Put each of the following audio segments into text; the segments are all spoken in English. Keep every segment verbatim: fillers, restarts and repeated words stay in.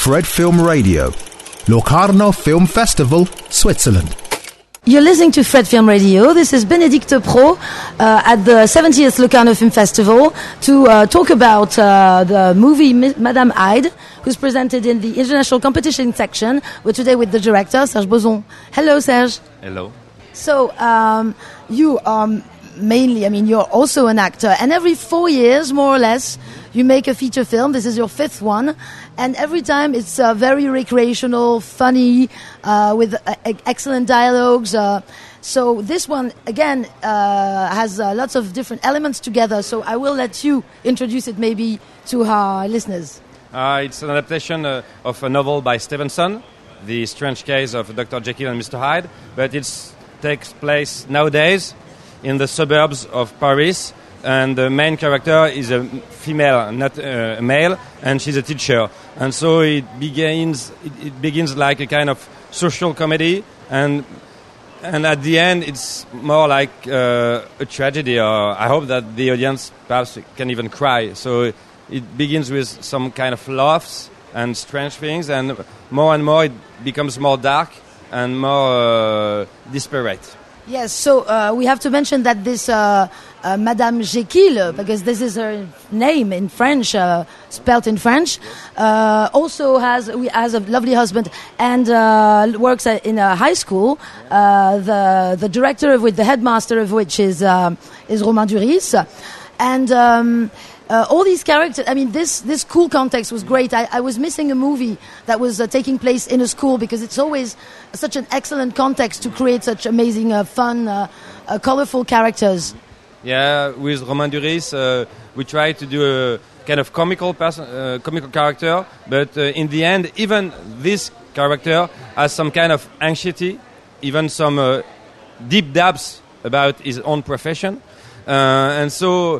Fred Film Radio, Locarno Film Festival, Switzerland. You're listening to Fred Film Radio. This is Benedicte Pro uh, at the seventieth Locarno Film Festival to uh, talk about uh, the movie Madame Hyde, who's presented in the international competition section. We're today with the director, Serge Boson. Hello, Serge. Hello. So, um, you are mainly, I mean, you're also an actor, and every four years, more or less, you make a feature film. This is your fifth one, and every time it's uh, very recreational, funny, uh, with uh, excellent dialogues. Uh, so this one, again, uh, has uh, lots of different elements together, so I will let you introduce it maybe to our listeners. Uh, it's an adaptation uh, of a novel by Stevenson, The Strange Case of Doctor Jekyll and Mister Hyde, but it takes place nowadays in the suburbs of Paris, and the main character is a female, not a male, and she's a teacher. And so it begins. It, it begins like a kind of social comedy, and and at the end it's more like uh, a tragedy. Or I hope that the audience perhaps can even cry. So it begins with some kind of laughs and strange things, and more and more it becomes more dark and more uh, disparate. Yes, so uh, we have to mention that this uh, uh, Madame Jekyll, because this is her name in French, uh, spelt in French, uh, also has has a lovely husband and uh, works in a high school. Uh, the the director of which, the headmaster of which is uh, is Romain Duris, and. Um, Uh, all these characters, I mean, this, this school context was great. I, I was missing a movie that was uh, taking place in a school, because it's always such an excellent context to create such amazing, uh, fun, uh, uh, colorful characters. Yeah, with Romain Duris, uh, we try to do a kind of comical person, uh, comical character, but uh, in the end, even this character has some kind of anxiety, even some uh, deep dabs about his own profession, uh, and so.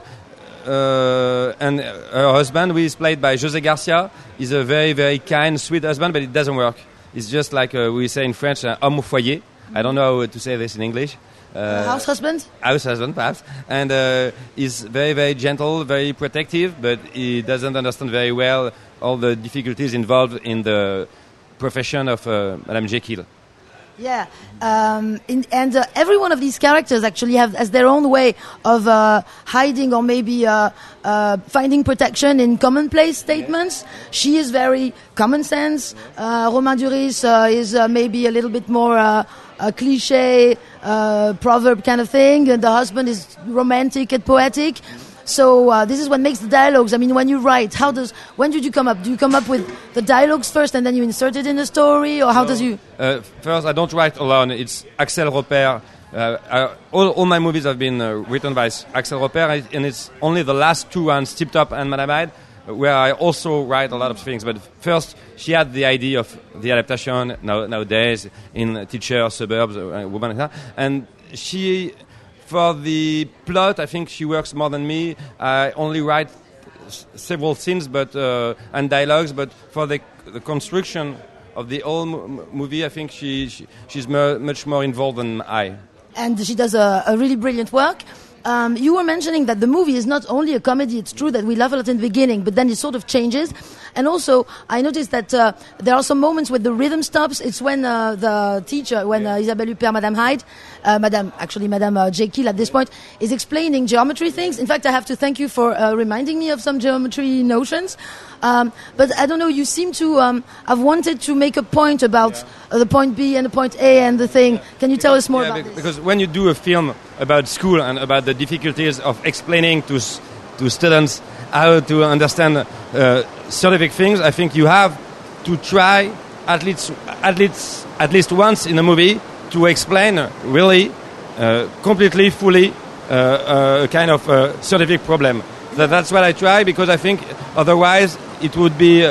Uh, and her husband, who is played by José Garcia, is a very, very kind, sweet husband, but it doesn't work. It's just like uh, we say in French, un homme au foyer. I don't know how to say this in English. Uh, house husband? House husband, perhaps. And uh, he's very, very gentle, very protective, but he doesn't understand very well all the difficulties involved in the profession of uh, Madame Jekyll. Yeah, um, in, and uh, every one of these characters actually have has their own way of uh, hiding or maybe uh, uh, finding protection in commonplace statements. She is very common sense. Uh, Romain Duris uh, is uh, maybe a little bit more uh, a cliché, uh, proverb kind of thing. And the husband is romantic and poetic. So uh, this is what makes the dialogues. I mean, when you write, how does when did you come up? Do you come up with the dialogues first and then you insert it in the story, or how no. does you? Uh, first, I don't write alone. It's Axel Roper. Uh, I, all, all my movies have been uh, written by Axel Roper, and it's only the last two ones, Tip Top and Madame Hyde, where I also write a lot of things. But first, she had the idea of the adaptation now, nowadays in Teacher, Suburbs, uh, Woman, and she. For the plot, I think she works more than me. I only write s- several scenes but uh, and dialogues, but for the, the construction of the whole m- movie, I think she, she she's mer- much more involved than I. And she does a, a really brilliant work. Um, you were mentioning that the movie is not only a comedy. It's true that we love it in the beginning, but then it sort of changes. And also, I noticed that uh, there are some moments where the rhythm stops. It's when uh, the teacher, when uh, Isabelle Huppert, Madame Hyde, uh, Madame, actually Madame uh, Jekyll at this point, is explaining geometry things. In fact, I have to thank you for uh, reminding me of some geometry notions. Um, but I don't know, you seem to um, have wanted to make a point about yeah. uh, the point B and the point A and the thing. Can you tell us more yeah, about be- this? Because when you do a film about school and about the difficulties of explaining to s- to students how to understand uh, scientific things, I think you have to try at least at least at least once in a movie to explain really uh, completely, fully uh, uh, a kind of uh, scientific problem. That, that's what I try, because I think otherwise it would be uh,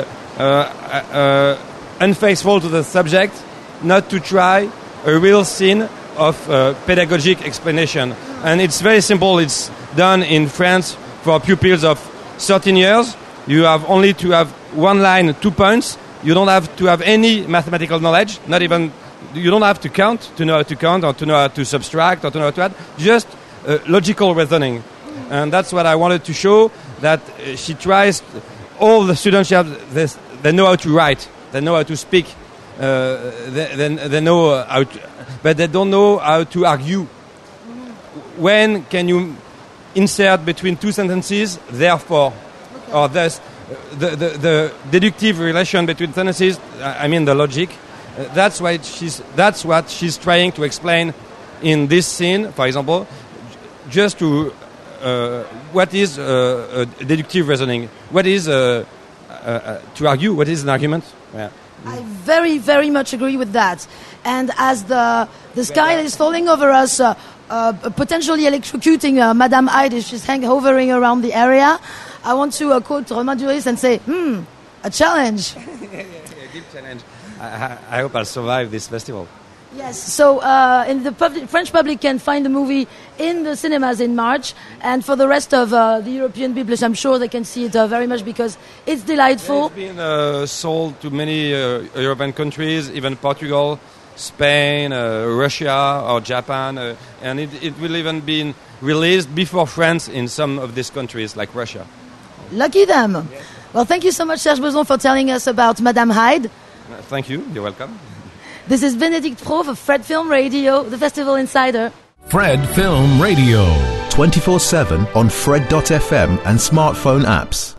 uh, unfaithful to the subject not to try a real scene of uh, pedagogic explanation. And it's very simple. It's done in France for pupils of thirteen years. You have only to have one line, two points. You don't have to have any mathematical knowledge, not even, you don't have to count to know how to count or to know how to subtract or to know how to add, just uh, logical reasoning. And that's what I wanted to show, that uh, she tries, all the students, she have this, they know how to write. They know how to speak. Uh, they, they, they know how to, but they don't know how to argue. When can you insert between two sentences, therefore, okay. or thus, the, the, the deductive relation between sentences, I mean the logic, uh, that's, why she's, that's what she's trying to explain in this scene, for example, just to, uh, what is uh, a deductive reasoning? What is, uh, uh, uh, to argue, what is an argument? Yeah. I very, very much agree with that. And as the the sky is falling over us, uh, uh, potentially electrocuting uh, Madame Hyde if she's hang- hovering around the area, I want to uh, quote Romain Duris and say, hmm, a challenge. yeah, yeah, yeah, deep challenge. I, I hope I'll survive this festival. Yes, so uh, in the public, French public can find the movie in the cinemas in March, and for the rest of uh, the European public, I'm sure they can see it uh, very much because it's delightful. It's been uh, sold to many uh, European countries, even Portugal, Spain, uh, Russia, or Japan, uh, and it, it will even be released before France in some of these countries, like Russia. Lucky them. Yes. Well, thank you so much, Serge Boson, for telling us about Madame Hyde. Uh, thank you. You're welcome. This is Bénédicte Pro for Fred Film Radio, the Festival Insider. Fred Film Radio. twenty-four seven on Fred dot f m and smartphone apps.